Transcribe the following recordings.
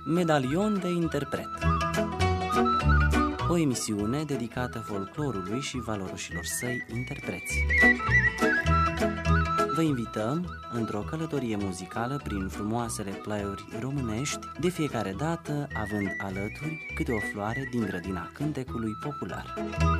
Medalion de interpret. O emisiune dedicată folclorului și valoroșilor săi interpreți. Vă invităm într-o călătorie muzicală prin frumoasele plaiuri românești, de fiecare dată având alături câte o floare din grădina cântecului popular.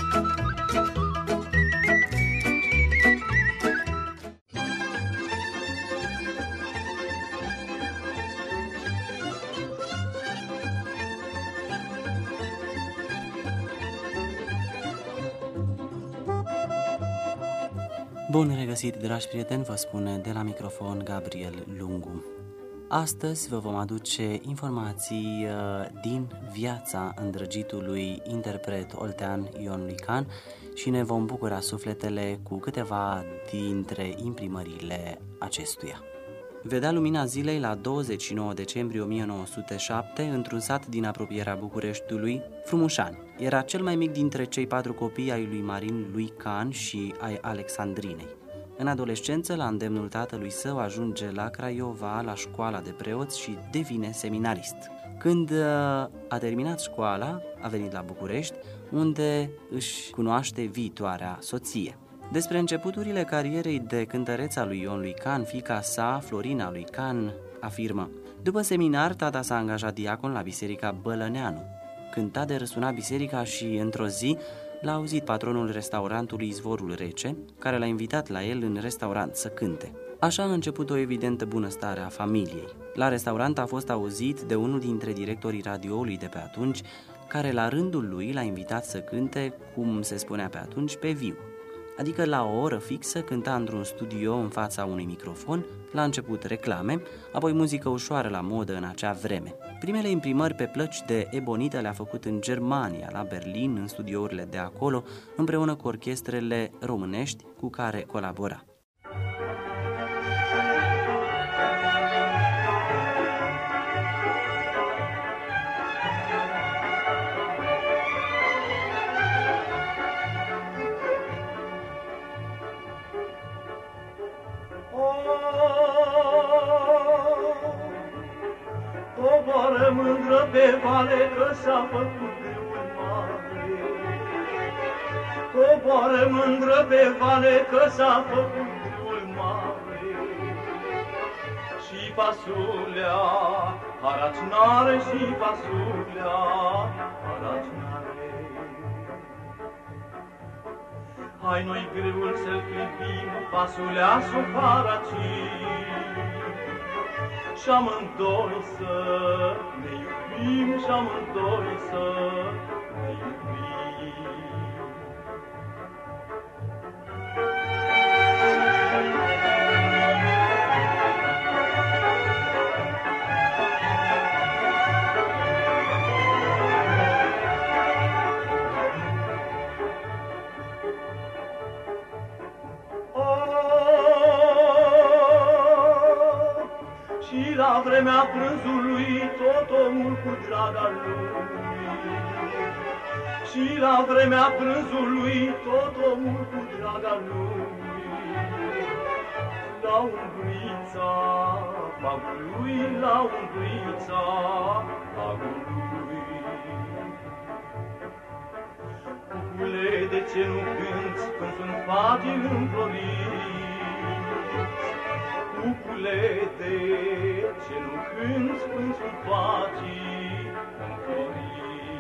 Bun regăsit, dragi prieteni, vă spune de la microfon Gabriel Lungu. Astăzi vă vom aduce informații din viața îndrăgitului interpret oltean Ion Luican și ne vom bucura sufletele cu câteva dintre imprimările acestuia. Vedea lumina zilei la 29 decembrie 1907 într-un sat din apropierea Bucureștiului, Frumușani. Era cel mai mic dintre cei 4 copii ai lui Marin Luican și ai Alexandrinei. În adolescență, la îndemnul tatălui său, ajunge la Craiova, la școala de preoți și devine seminarist. Când a terminat școala, a venit la București, unde își cunoaște viitoarea soție. Despre începuturile carierei de cântăreț a lui Ion Luican, fiica sa, Florina Luican, afirmă: după seminar, tata s-a angajat diacon la biserica Bălăneanu. Cânta de răsuna biserica și, într-o zi, l-a auzit patronul restaurantului Izvorul Rece, care l-a invitat la el în restaurant să cânte. Așa a început o evidentă bunăstare a familiei. La restaurant a fost auzit de unul dintre directorii radioului de pe atunci, care la rândul lui l-a invitat să cânte, cum se spunea pe atunci, pe viu. Adică la o oră fixă cânta într-un studio în fața unui microfon, la început reclame, apoi muzică ușoară la modă în acea vreme. Primele imprimări pe plăci de ebonită le-a făcut în Germania, la Berlin, în studiourile de acolo, împreună cu orchestrele românești cu care colabora. Coboară mândră pe vale că s-a făcut grâul mare. Coboară mândră pe vale că s-a făcut grâul mare. Și pasulea haraci n-are, și pasulea haraci n-are. Hai noi grâul să-l clipim, pasulea s-o haracim. Și amândoi să ne iubim, și amândoi să ne iubim. La vremea prânzului tot omul cu draga lui. Și la vremea prânzului tot omul cu draga lui. La umbruița pagului, la umbruița pagului. Cucule, de ce nu cânți când sunt fagi înfloriți? Cucule, de ce nu cânți când sunt fagii înfloriți?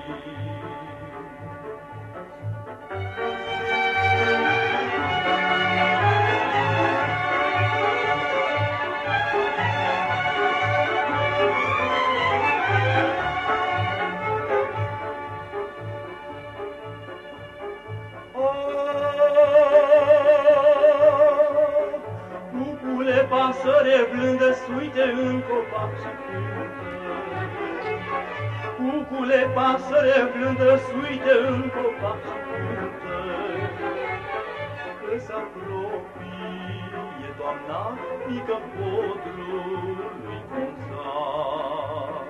Pasăre blândă, suite în copac și cântă. Cucule, pasăre blândă, suite în copac și cântă. Că s-apropie toamna, pică podrul lui Gonzar.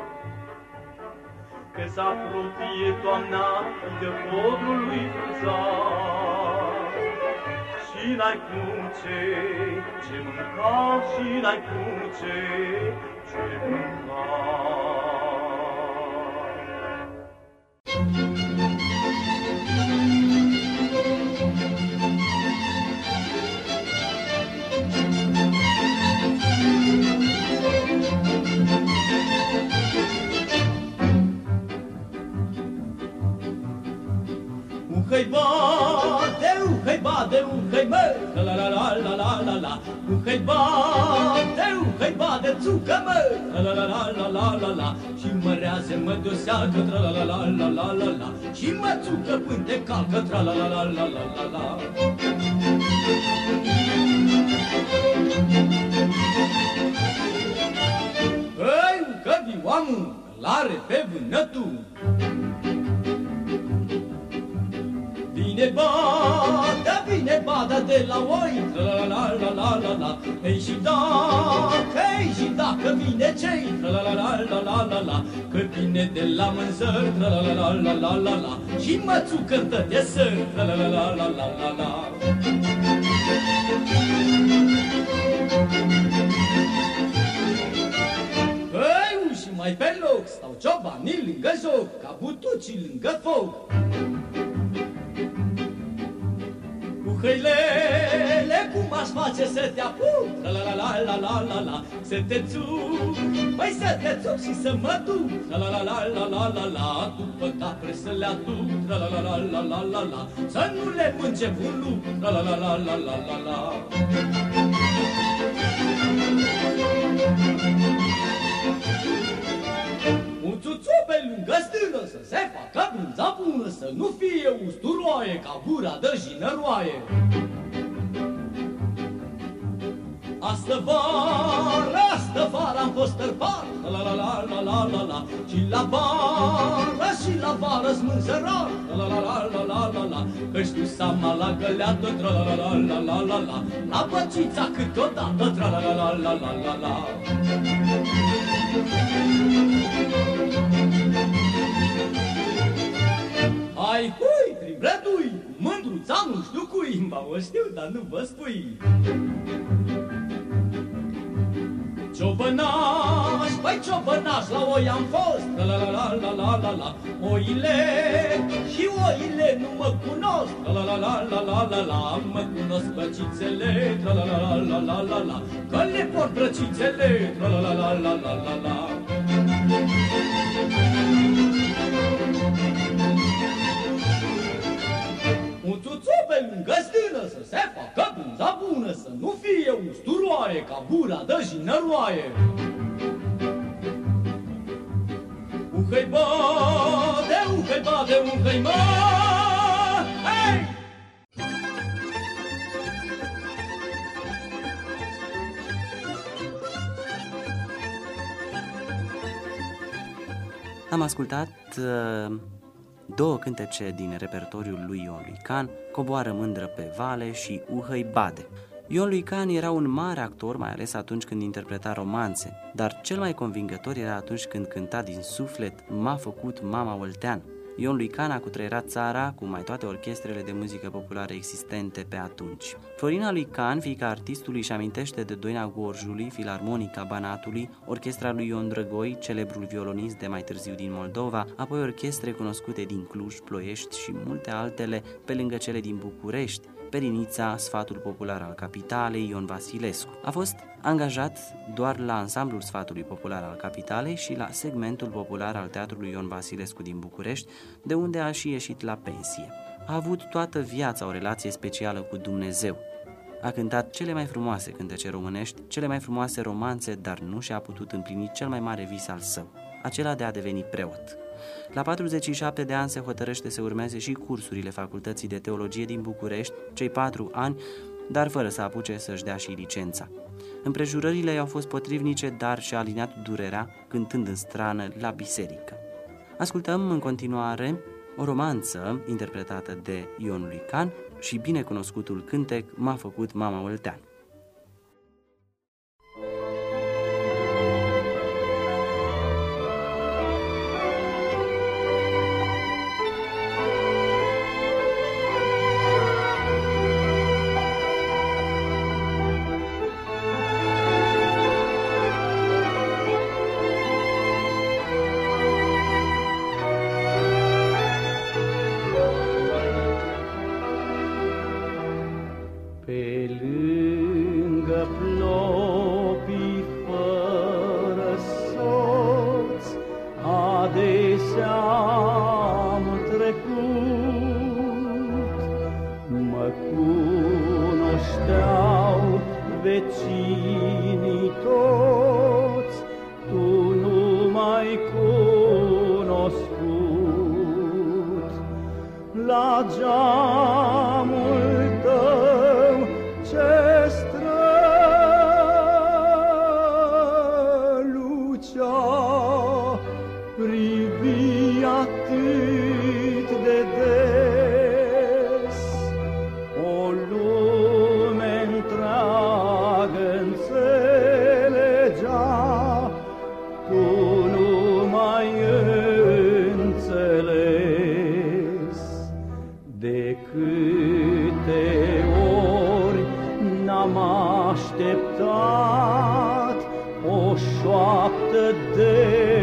Că s-apropie toamna, pică podrul lui Gonzar. Și n-ai cum ce mânca, și n-ai cum ce mânca. Uhăi bate, uhăi bate, uhăi mă, la la la la la la la. Uhăi bate, țucă mă, la la la la la la la. Și mărează mă doseacă, tra la la la la la la la. Și mă țucă până te calcă, tra la la la la la la la. Hăi, că vioamul, l-are pe vânătul. Vine bada de la oi, la la la la la la. Ei și dacă vine cei, la la la la la la la. Că vine de la mânzări, la la la la la la la. Și mățu cântă de sări, la la la la la la la. Hăi, și mai pe loc stau ciobanii lângă joc, ca butucii lângă foc. Uhăilele, cum aș face să te apuc, la la la la la la la, să te țuc, păi să te țuc și să mă duc, la la la la la la la la, după capre să le aduc, la la la la la la la la, să nu le mânce un lup, la la la la la la la la. Un țuțu pe lângă stână să se facă brânza bună, să nu fie usturoaie ca gura de jinăroaie. Astă vară am fost tărpar, la la la la la la la. Și la vară-s mânzărar, la la la la la la la. Că știu seama la găleată, tra la la la la la la. La băcița câteodată, tra la la la la la la la. Hai, hui, prin brădui, mândruța nu știu cui, ba o știu, dar nu vă spui. Ciobănaș, băi ciobănaș, la oi am fost, la la la la la la la. Oile și oile nu mă cunosc, la la la la la la la la. Mă cunosc băcițele, la la la la la la la. Că le port brăcițele, la la la la la la la la. Un țuțu pe lângă stână să se facă brânza bună, să nu fie usturoaie ca gura de jinăroaie. Uhăi bade, uhăi bade, uhăi mă, hei! Am ascultat două cântece din repertoriul lui Ion Luican, Coboară mândră pe vale și Uhăi bade. Ion Luican era un mare actor, mai ales atunci când interpreta romanțe, dar cel mai convingător era atunci când cânta din suflet M-a făcut mama Oltean. Ion Luican a cutreierat țara cu mai toate orchestrele de muzică populară existente pe atunci. Florina Luican, fiica artistului, își amintește de Doina Gorjului, Filarmonica Banatului, orchestra lui Ion Drăgoi, celebrul violonist de mai târziu din Moldova, apoi orchestre cunoscute din Cluj, Ploiești și multe altele, pe lângă cele din București, Perinița, Sfatul Popular al Capitalei, Ion Vasilescu. A fost angajat doar la ansamblul Sfatului Popular al Capitalei și la segmentul popular al Teatrului Ion Vasilescu din București, de unde a și ieșit la pensie. A avut toată viața o relație specială cu Dumnezeu. A cântat cele mai frumoase cântece românești, cele mai frumoase romanțe, dar nu și-a putut împlini cel mai mare vis al său, acela de a deveni preot. La 47 de ani se hotărăște să urmeze și cursurile Facultății de Teologie din București, cei 4 ani, dar fără să apuce să-și dea și licența. Împrejurările i-au fost potrivnice, dar și-a aliniat durerea cântând în strană la biserică. Ascultăm în continuare o romanță interpretată de Ion Luican și binecunoscutul cântec M-a făcut mama Oltean. ți-am trecut, mă cunoșteau vecinii toți, tu nu m-ai cunoscut. La geamul tău ce strălucea, privi atât de des, o lume întreagă înțelegea, tu nu m-ai înțeles. De câte ori n-am așteptat o șoaptă de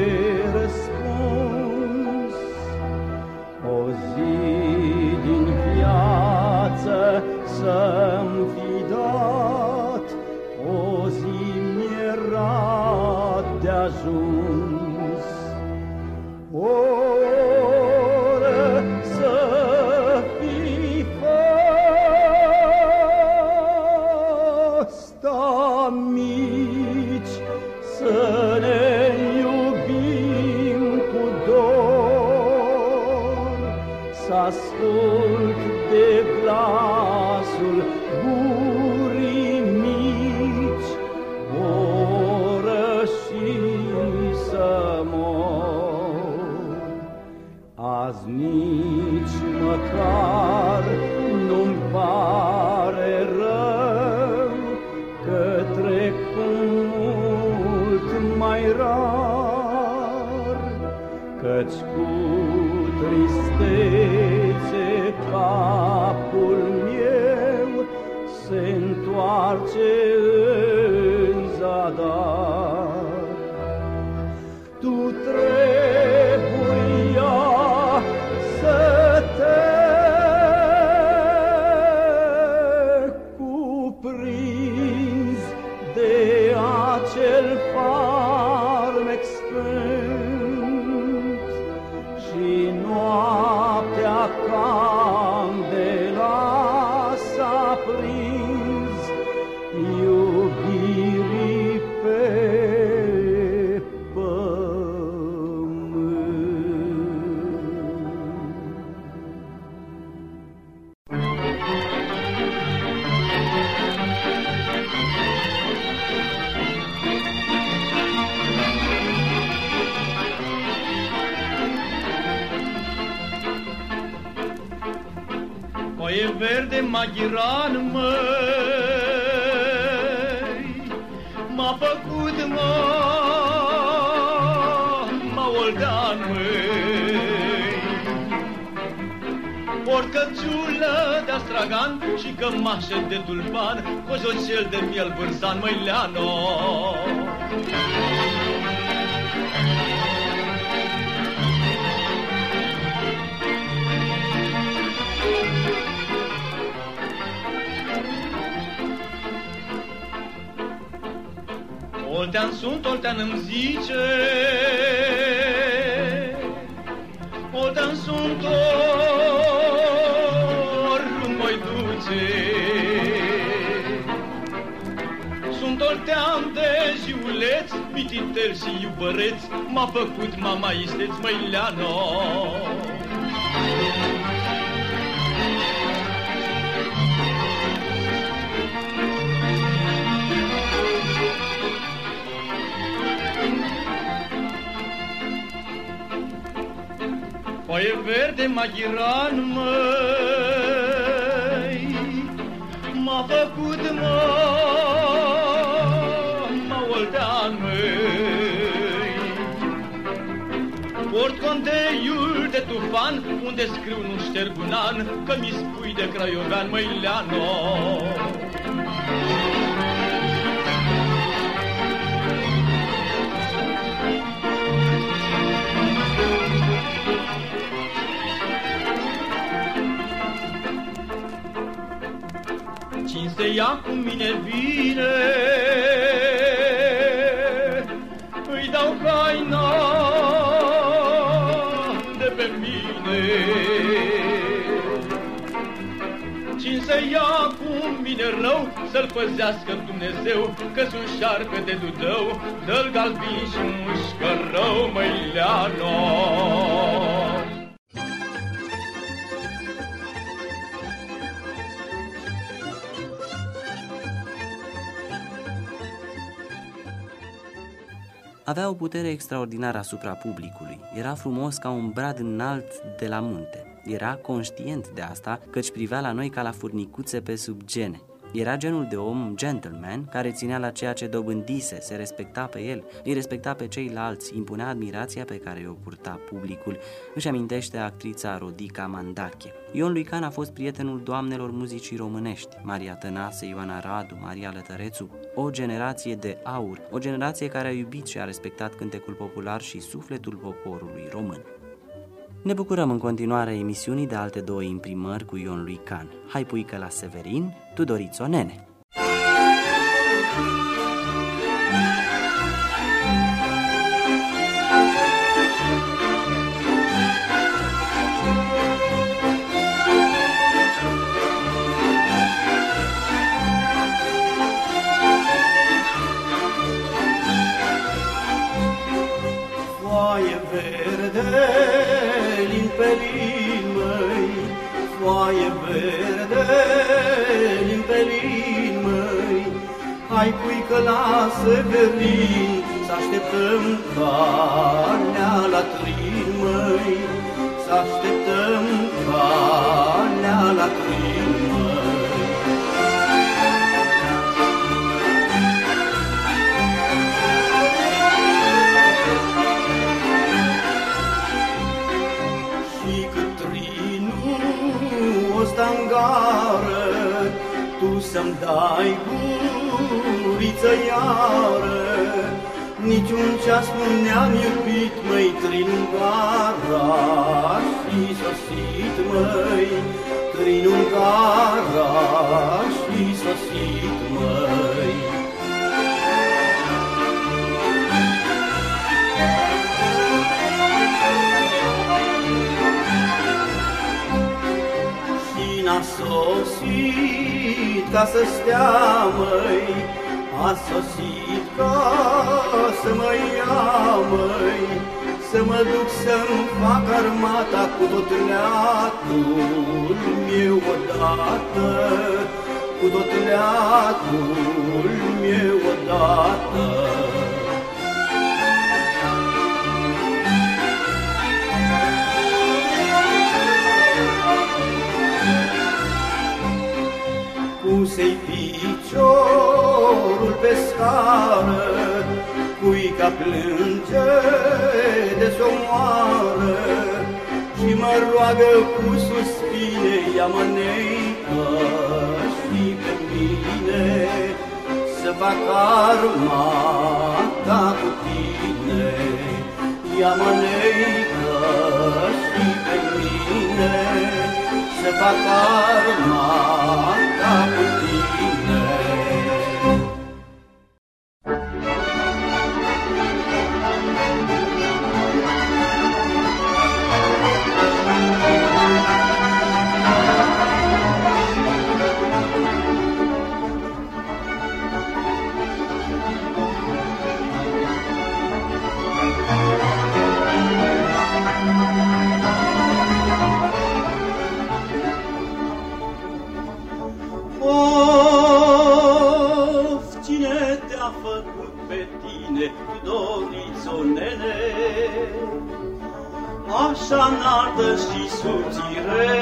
răspuns, o zi din viață să-mi fi dat, o zi mi-era de-ajuns. O oră să fi fost amici, să ne iubim cu dor, să ascult de glasul gurii mici, o oră și să mor. Azi nici măcar nu-mi pare rău că trec mult mai rar, căci cu tristețe capul meu se întoarce în zadar. Tu trebuia să te cuprinzi de acel farmec sfânt și noaptea candela s-a prins iubirii pe Foaie verde, maghiran, măi, m-a făcut, mă oldean, măi. Port căciulă de-astragan și cămașă de tulpan, cojocel de miel vârzan, măi, Leano. Oltean sunt, oltean îmi zice, oltean sunt, oriunde mă duce. Sunt oltean de jiuleț, mititel și iubăreț, m-a făcut mama isteț, măi, Leano. Foaie verde, maghiran, măi, m-a făcut, mă oltean, măi. Port conteiul de tufan, unde scriu nu șterg un an, că mi spui de craiovean, măi, Leano. Cinste ia cu mine vine, îi dau haina Cine să ia cu mine rău, să-l păzească Dumnezeu, că-s un șarpe de dudău, dă-l galbin și mușcă rău, măi Leano. Avea o putere extraordinară asupra publicului. Era frumos ca un brad înalt de la munte. Era conștient de asta, căci privea la noi ca la furnicuțe pe sub gene. Era genul de om gentleman care ținea la ceea ce dobândise, se respecta pe el, îi respecta pe ceilalți, impunea admirația pe care o purta publicul. Își amintește actrița Rodica Mandache. Ion Luican a fost prietenul doamnelor muzicii românești, Maria Tănase, Ioana Radu, Maria Lătărețu, o generație de aur, o generație care a iubit și a respectat cântecul popular și sufletul poporului român. Ne bucurăm în continuare emisiunii de alte două imprimări cu Ion Luican. Hai puică la Severin, Tudorițo Nene. Foaie verde, limpelin, măi, foaie verde, limpelin, măi, hai puică la Severin, să așteptăm calea la Trin, măi, să așteptăm calea la Trin, măi. În gară, tu să-mi dai guriță iară, niciun ceas nu ne-am iubit, măi, Trin-un gara și sosit, măi, Trin-un gara și sosit, măi. A sosit ca să stea, măi, a sosit ca să mă ia, măi, să mă duc să-mi fac armata cu tot leatul meu odată, cu tot leatul meu odată. Puse-i piciorul pe scară, puica plânge de s-omoară și mă roagă cu suspine, ia-mă neică și pe mine, să fac armata cu tine. Ia-mă neică și pe mine, să fac armata cu tine. Așa înaltă și subțire,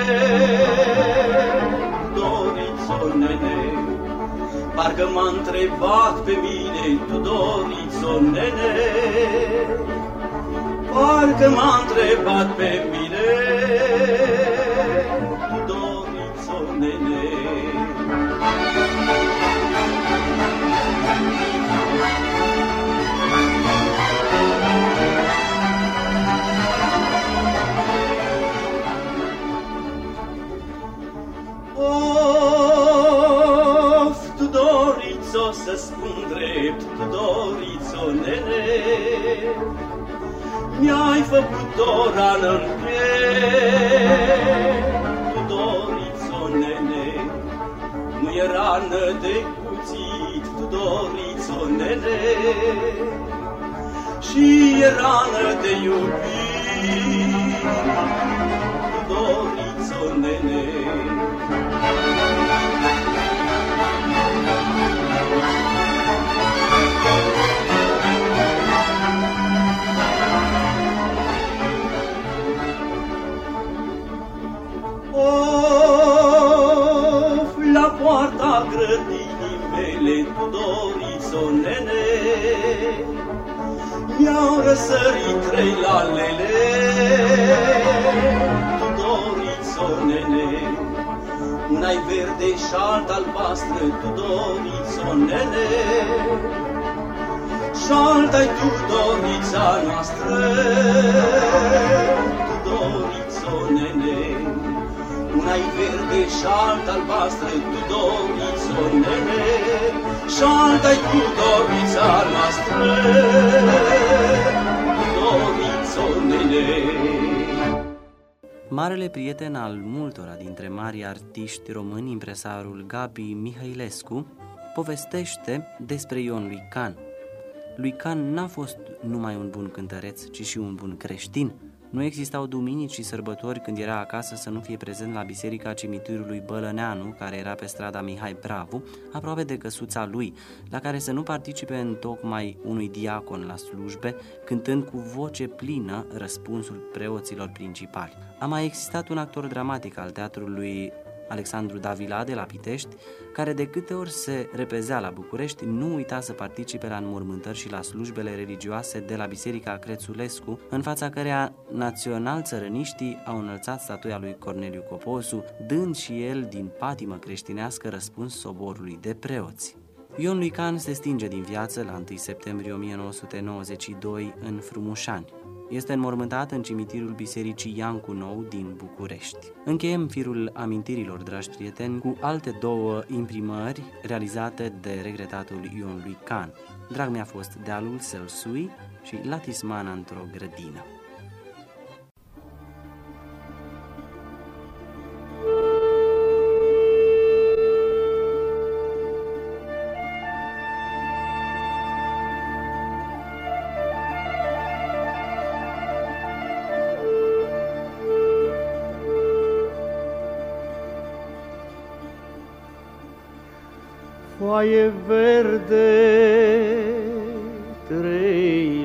Tudorițo nene, parcă m-a întrebat pe mine, Tudorițo nene, parcă m-a întrebat pe mine, Tudorițo nene. Să spun drept, Tudorițo nene, mi-ai făcut o rană în piept, Tudorițo, nene, nu e rană de cuțit, Tudorițo, nene, și e rană de iubit, Tudorițo, nene. Of, la poarta grădinii mele, Tudorițo, nene, mi-au răsărit trei lalele, Tudorițo, nene, una-i verde și alta albastră, Tudorițo, nene, și alta-i Tudorița noastră, Tudorițo, nene, una-i verde și alta albastră, Tudorițo, nene, și alta-i Tudorița noastră, Tudorițo, nene. Marele prieten al multora dintre marii artiști români, impresarul Gabi Mihailescu, povestește despre Ion lui Can. Lui Can n-a fost numai un bun cântăreț, ci și un bun creștin. Nu existau duminici și sărbători când era acasă să nu fie prezent la biserica cimitirului Bălăneanu, care era pe strada Mihai Bravu, aproape de căsuța lui, la care să nu participe întocmai unui diacon la slujbe, cântând cu voce plină răspunsul preoților principali. A mai existat un actor dramatic al teatrului Alexandru Davila de la Pitești, care de câte ori se repezea la București, nu uita să participe la înmormântări și la slujbele religioase de la Biserica Crețulescu, în fața căreia național-țărăniștii au înălțat statuia lui Corneliu Coposu, dând și el din patimă creștinească răspuns soborului de preoți. Ion lui Can se stinge din viață la 1 septembrie 1992 în Frumușani. Este înmormântat în cimitirul Bisericii Iancu Nou din București. Încheiem firul amintirilor, dragi prieteni, cu alte două imprimări realizate de regretatul Ion lui Can. Drag mi-a fost Dealul Selsui și Latismana într-o grădină. Foaie verde, trei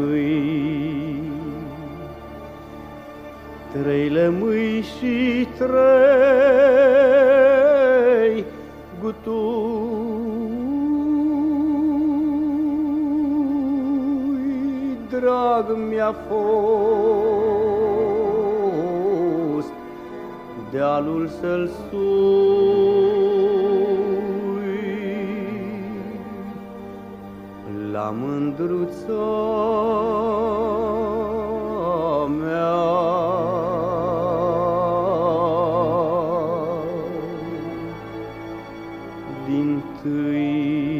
lămâi și trei gutui. Drag mi-a fost dealul Selsui, la mândruța mea. Dintâi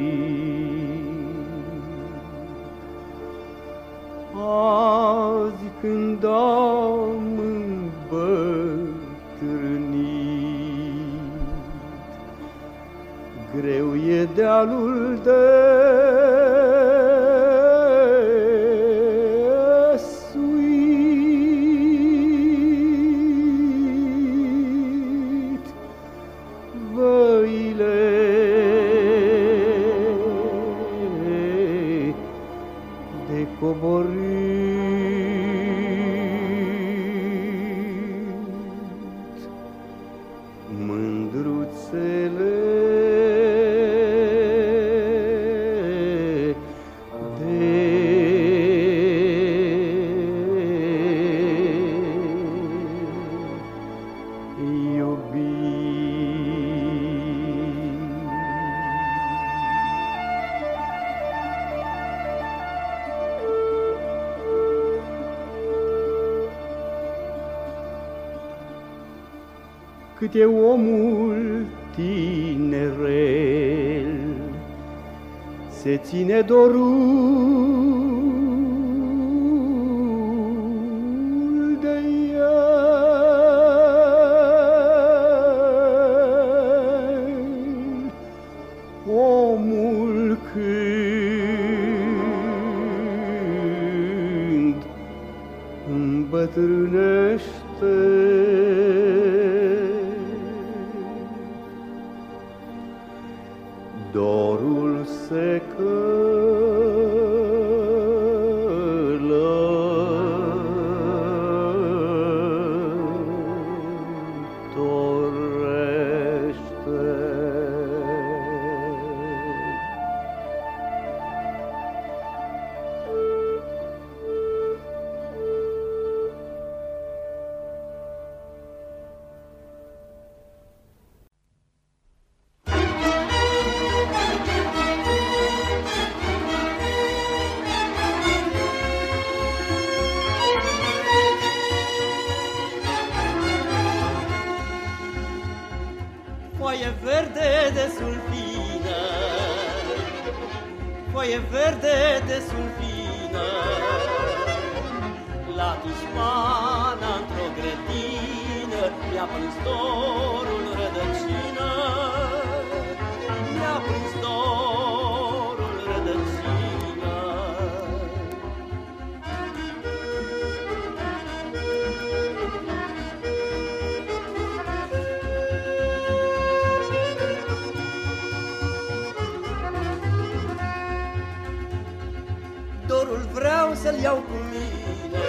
azi când am îmbătrânit, greu e dealul de cât e omul tinerel, se ține dorul îmbătrânește. Dorul se Foaie verde de sulfină, foaie verde de sulfină, la dușmana într-o grădină, mi-a prins dorul rădăcină, mi-a prins dorul rădăcină. Dorul vreau să-l iau cu mine,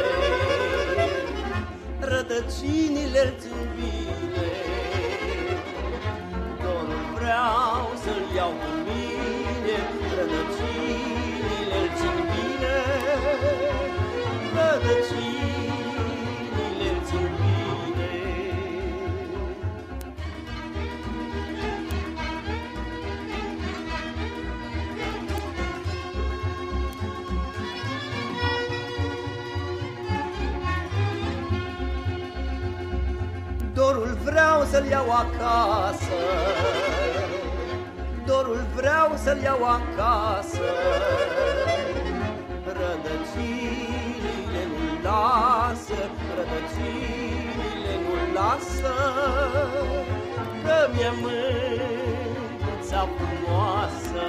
rădăcinile-l țin bine. Dorul vreau să-l iau cu mine, rădăcinile-l țin bine. Rădăcinile-l țin bine. Dorul vreau să-l iau acasă, dorul vreau să-l iau acasă. Rădăcinile nu-l lasă, rădăcinile nu-l lasă, că mi-e mândruța frumoasă.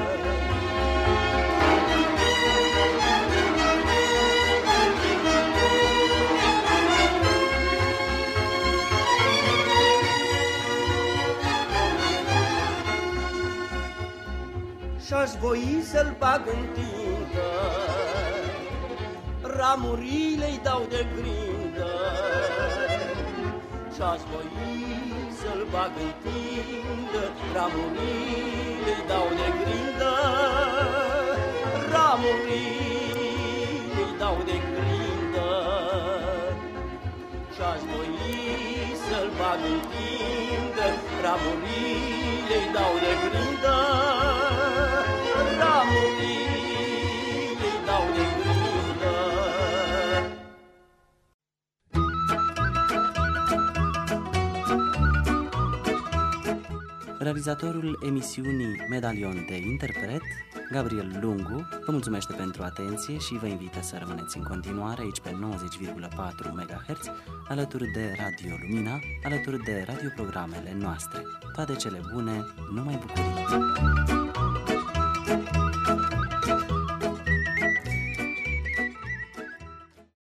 Și-aș voi să-l bag în tintă, ramurile-i dau de grindă. Și-aș voi să-l bag în tintă, ramurile-i dau de grindă. Ramurile-i dau de grindă. Și-aș voi să-l bag în tintă, ramurile-i dau de grindă. Ramurile-i dau de grindă. Realizatorul emisiunii Medalion de Interpret, Gabriel Lungu, vă mulțumește pentru atenție și vă invită să rămâneți în continuare aici pe 90,4 MHz, alături de Radio Lumina, alături de radioprogramele noastre. Toate cele bune, numai bucurii!